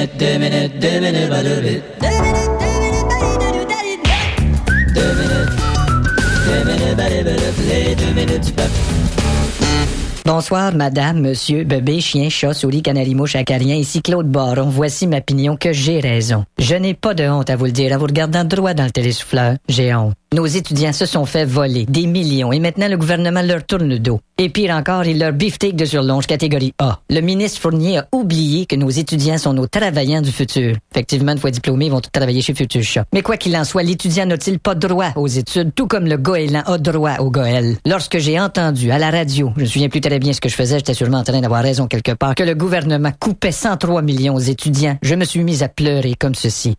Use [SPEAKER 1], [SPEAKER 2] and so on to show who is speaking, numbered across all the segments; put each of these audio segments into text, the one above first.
[SPEAKER 1] Bonsoir, madame, monsieur, bébé, chien, chat, souris, canari, mouche, acarien, ici Claude Baron. Voici ma opinion que j'ai raison. Je n'ai pas de honte à vous le dire, en vous regardant droit dans le télésouffleur. J'ai honte. Nos étudiants se sont fait voler des millions et maintenant le gouvernement leur tourne le dos. Et pire encore, il leur beefsteak de surlonge catégorie A. Le ministre Fournier a oublié que nos étudiants sont nos travaillants du futur. Effectivement, une fois diplômés, ils vont tous travailler chez Futur Chat. Mais quoi qu'il en soit, l'étudiant n'a-t-il pas droit aux études, tout comme le goéland a droit au goël? Lorsque j'ai entendu à la radio, je me souviens plus très bien ce que je faisais, j'étais sûrement en train d'avoir raison quelque part, que le gouvernement coupait 103 millions aux étudiants, je me suis mis à pleurer comme ceci.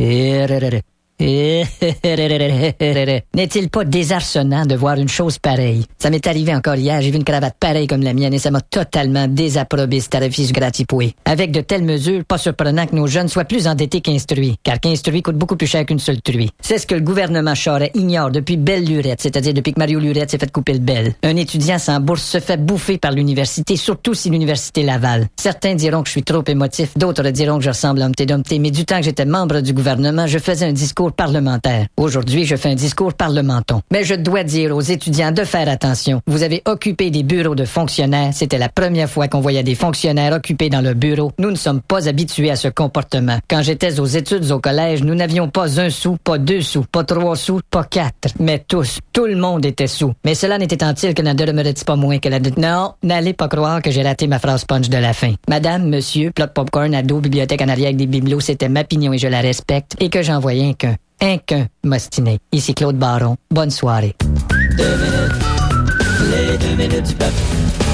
[SPEAKER 1] N'est-il pas désarçonnant de voir une chose pareille? Ça m'est arrivé encore hier, j'ai vu une cravate pareille comme la mienne et ça m'a totalement désapprobé cet artifice gratipoué. Avec de telles mesures, pas surprenant que nos jeunes soient plus endettés qu'instruits, car qu'instruits coûte beaucoup plus cher qu'une seule truie. C'est ce que le gouvernement Charest ignore depuis belle lurette, c'est-à-dire depuis que Mario Lurette s'est fait couper le bel. Un étudiant sans bourse se fait bouffer par l'université, surtout si l'université Laval. Certains diront que je suis trop émotif, d'autres diront que je ressemble à Humpty Dumpty, mais du temps que j'étais membre du gouvernement, je faisais un discours parlementaire. Aujourd'hui, je fais un discours parlementon. Mais je dois dire aux étudiants de faire attention. Vous avez occupé des bureaux de fonctionnaires. C'était la première fois qu'on voyait des fonctionnaires occupés dans le bureau. Nous ne sommes pas habitués à ce comportement. Quand j'étais aux études au collège, nous n'avions pas 1 sou, pas 2 sous, pas 3 sous, pas 4. Mais tous, tout le monde était sous. Mais cela n'était-il que ne demeurait-il pas moins que la... Non, n'allez pas croire que j'ai raté ma phrase punch de la fin. Madame, monsieur, plat de popcorn, ado, bibliothèque en arrière avec des bibelots, c'était ma opinion et je la respecte. Et que j'en voyais qu'un mostiné. Ici Claude Baron. Bonne soirée.
[SPEAKER 2] 2 minutes, les 2 minutes du peuple.